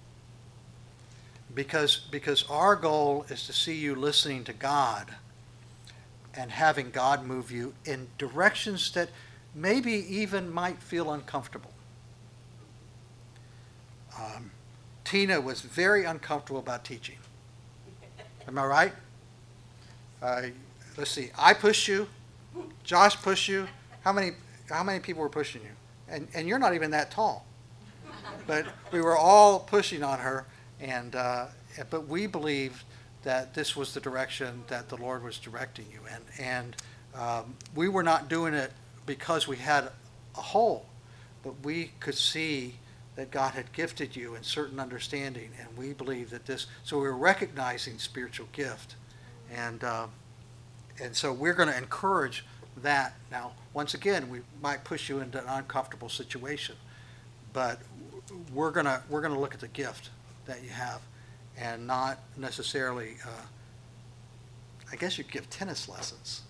Speaker 1: Because our goal is to see you listening to God and having God move you in directions that maybe even might feel uncomfortable. Tina was very uncomfortable about teaching. Am I right? Let's see. I pushed you. Josh pushed you. How many people were pushing you? And you're not even that tall. But we were all pushing on her, but we believed that this was the direction that the Lord was directing you in. And we were not doing it because we had a hole, but we could see that God had gifted you in certain understanding, and we believe that this, so we were recognizing spiritual gift. And so we're going to encourage that. Now, once again, we might push you into an uncomfortable situation, but we're going to look at the gift that you have, and not necessarily. I guess you give tennis lessons.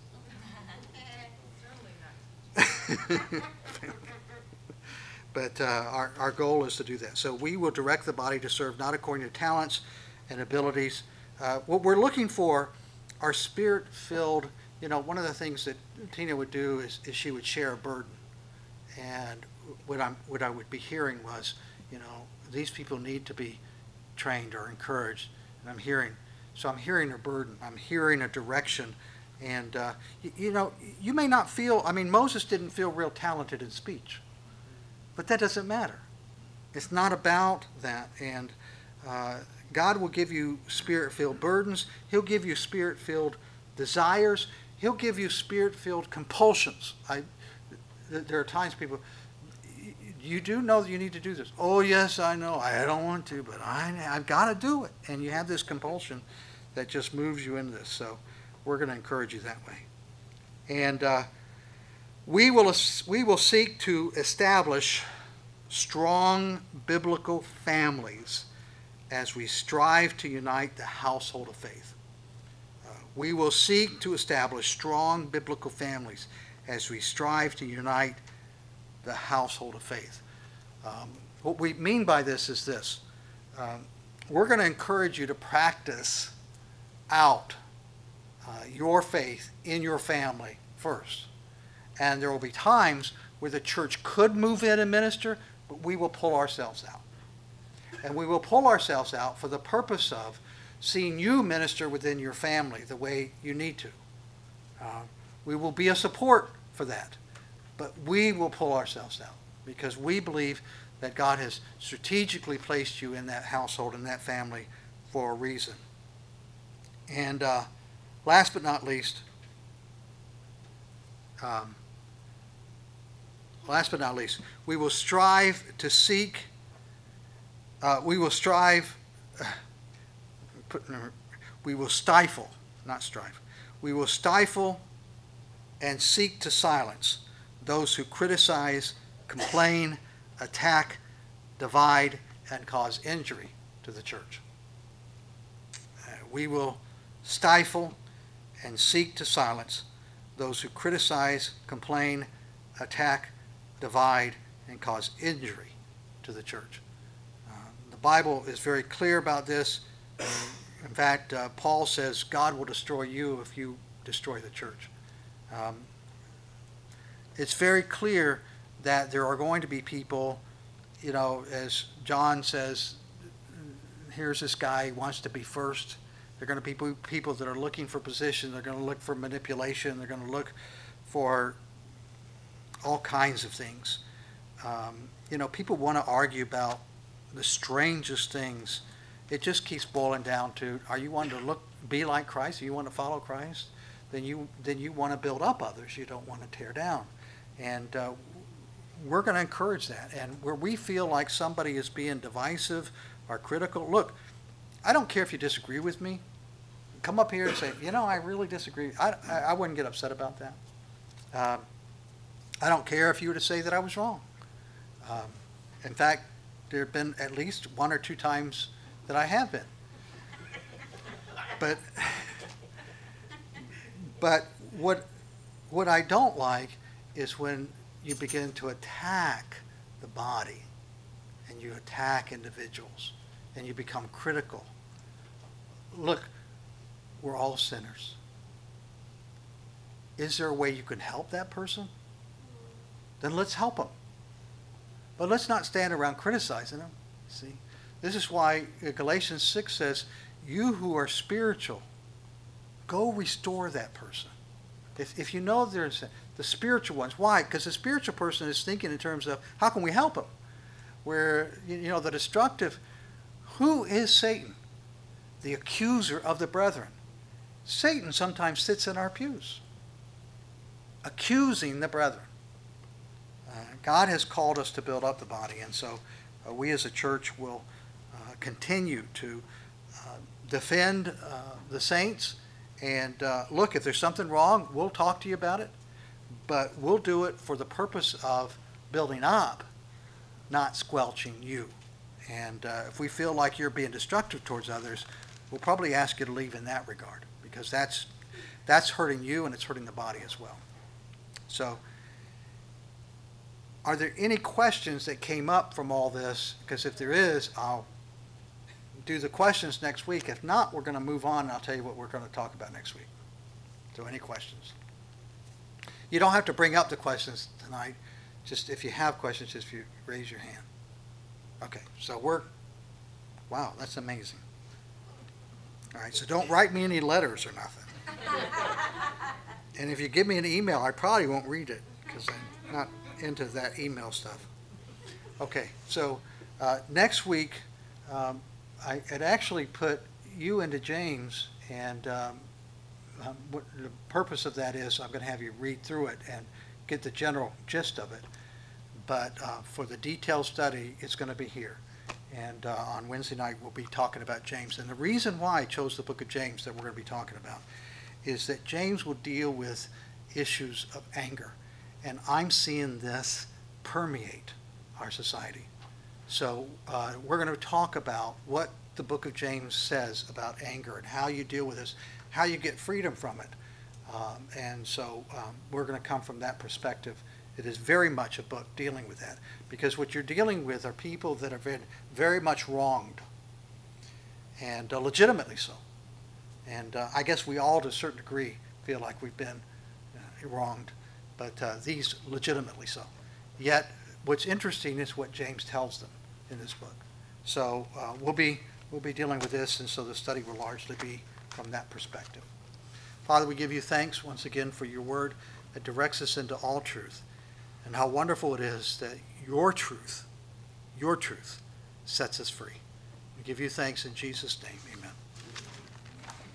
Speaker 1: But our goal is to do that. So we will direct the body to serve not according to talents and abilities. What we're looking for are spirit-filled. One of the things that Tina would do is she would share a burden. And what I would be hearing was, these people need to be trained or encouraged. And I'm hearing her burden. I'm hearing a direction. And, you may not feel, Moses didn't feel real talented in speech, but that doesn't matter. It's not about that. And God will give you spirit-filled burdens. He'll give you spirit-filled desires. He'll give you spirit-filled compulsions. There are times people, you do know that you need to do this. Oh, yes, I know. I don't want to, but I've got to do it. And you have this compulsion that just moves you into this. So we're going to encourage you that way. And we will seek to establish strong biblical families as we strive to unite the household of faith. We will seek to establish strong biblical families as we strive to unite the household of faith. What we mean by this is this. We're going to encourage you to practice out your faith in your family first. And there will be times where the church could move in and minister, but we will pull ourselves out. And we will pull ourselves out for the purpose of seeing you minister within your family the way you need to. We will be a support for that. But we will pull ourselves out because we believe that God has strategically placed you in that household, in that family, for a reason. And last but not least, we will strive to seek, we will stifle, not strive, we will stifle and seek to silence those who criticize, complain, attack, divide, and cause injury to the church. We will stifle and seek to silence those who criticize, complain, attack, divide, and cause injury to the church. The Bible is very clear about this. In fact, Paul says God will destroy you if you destroy the church. It's very clear that there are going to be people, as John says, here's this guy who wants to be first. They're going to be people that are looking for position. They're going to look for manipulation. They're going to look for all kinds of things. People want to argue about the strangest things. It just keeps boiling down to, are you wanting to be like Christ? Are you want to follow Christ? Then you want to build up others. You don't want to tear down. And we're going to encourage that. And where we feel like somebody is being divisive or critical, look, I don't care if you disagree with me. Come up here and say, I really disagree. I wouldn't get upset about that. I don't care if you were to say that I was wrong. In fact, there have been at least one or two times that I have been. But what I don't like is when you begin to attack the body and you attack individuals and you become critical. Look, we're all sinners. Is there a way you can help that person? Then let's help them. But let's not stand around criticizing them. See, this is why Galatians 6 says, you who are spiritual, go restore that person. If you know there's the spiritual ones. Why? Because the spiritual person is thinking in terms of, how can we help them? Where, the destructive, who is Satan? The accuser of the brethren. Satan sometimes sits in our pews, accusing the brethren. God has called us to build up the body, and so we as a church will continue to defend the saints. And look, if there's something wrong, we'll talk to you about it, but we'll do it for the purpose of building up, not squelching you. And if we feel like you're being destructive towards others, we'll probably ask you to leave in that regard, because that's hurting you and it's hurting the body as well. So, are there any questions that came up from all this? Because if there is, I'll do the questions next week. If not, we're going to move on, and I'll tell you what we're going to talk about next week. So any questions? You don't have to bring up the questions tonight. Just if you have questions, just if you raise your hand. Okay, so wow, that's amazing. All right, so don't write me any letters or nothing. And if you give me an email, I probably won't read it because I'm not into that email stuff. Okay, so next week, I had actually put you into James, and what the purpose of that is I'm going to have you read through it and get the general gist of it. But for the detailed study, it's going to be here. And on Wednesday night, we'll be talking about James. And the reason why I chose the book of James that we're going to be talking about is that James will deal with issues of anger. And I'm seeing this permeate our society. So we're going to talk about what the book of James says about anger and how you deal with this, how you get freedom from it. And so we're going to come from that perspective. It is very much a book dealing with that, because what you're dealing with are people that have been very much wronged, and legitimately so. And I guess we all, to a certain degree, feel like we've been wronged, but these legitimately so. Yet, what's interesting is what James tells them in this book. So we'll be dealing with this, and so the study will largely be from that perspective. Father, we give you thanks once again for your word that directs us into all truth, and how wonderful it is that your truth sets us free. We give you thanks in Jesus' name. Amen.